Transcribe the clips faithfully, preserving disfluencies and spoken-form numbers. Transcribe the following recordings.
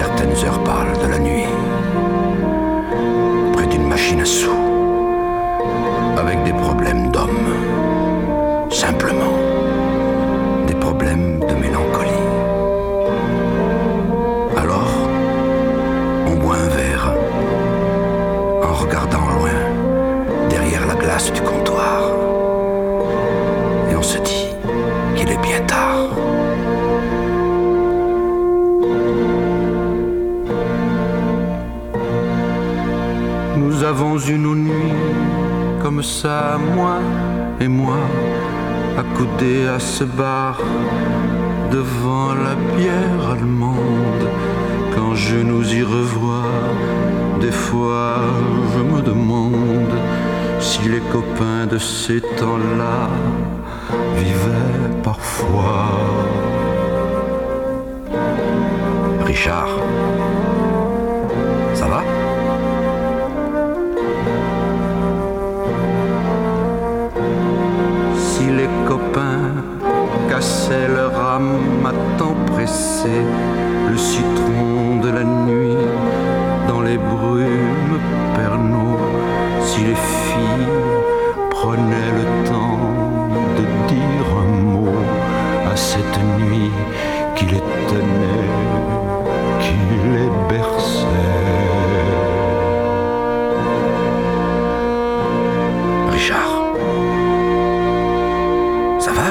certaines heures pâles de la nuit, près d'une machine à sous, avec des problèmes d'hommes, simplement, des problèmes de mélancolie. Alors, on boit un verre, en regardant loin, derrière la glace du comptoir, et on se dit qu'il est bien tard. Nous avons une nuit comme ça, moi et moi, accoudés à ce bar, devant la bière allemande. Quand je nous y revois, des fois je me demande si les copains de ces temps-là vivaient parfois. Richard, ça va ? Si les copains cassaient leur âme à temps pressé, le citron de la nuit dans les brumes pernots, si les filles prenaient le temps de dire un mot à cette nuit qui les tenait, qui les berçait. Richard, ça va ?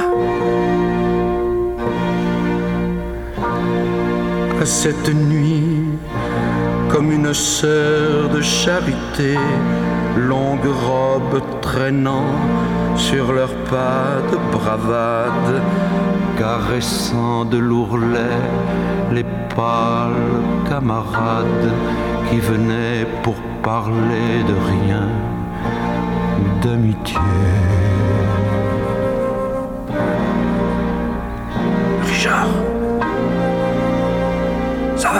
À cette nuit, comme une sœur de charité, longue robe traînant sur leurs pas de bravade, caressant de l'ourlet les pâles camarades qui venaient pour parler de rien, d'amitié. Richard, ça va ?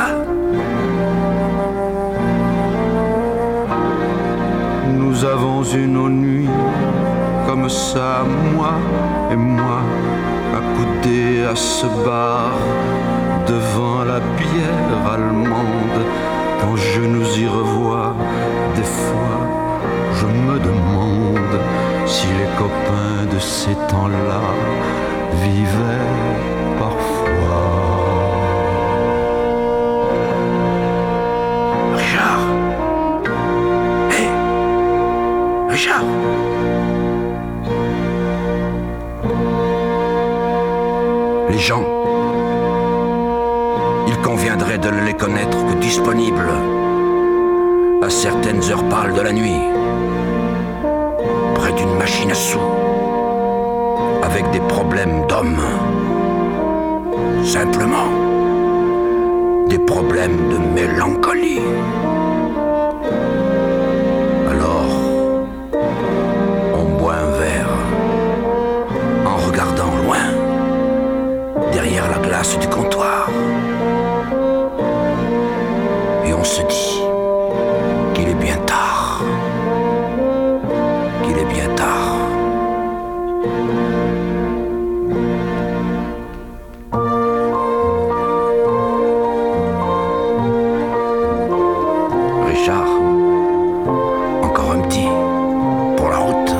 Nous avons une nuit comme ça, moi et moi, accoudés à ce bar, devant la bière allemande. Quand je nous y revois, des fois, je me demande si les copains de ces temps-là vivaient parfois. Richard, hé, hey, Richard. Les gens, il conviendrait de ne les connaître que disponibles à certaines heures pâles de la nuit, près d'une machine à sous, avec des problèmes d'hommes, simplement des problèmes de mélancolie. Alors, on boit un verre en regardant loin, derrière la glace du comptoir, et on se dit qu'il est bien tard, qu'il est bien tard. Richard, encore un petit pour la route.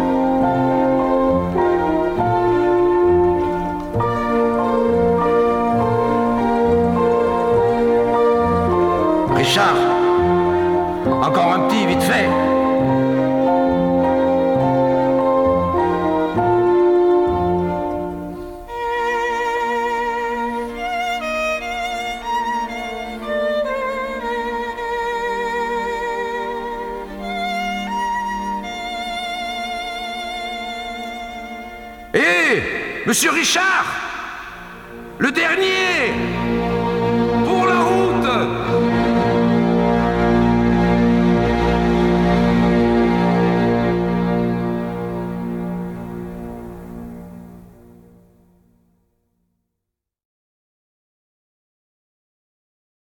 Richard, encore un petit, vite fait. Hé, hey, monsieur Richard, le dernier!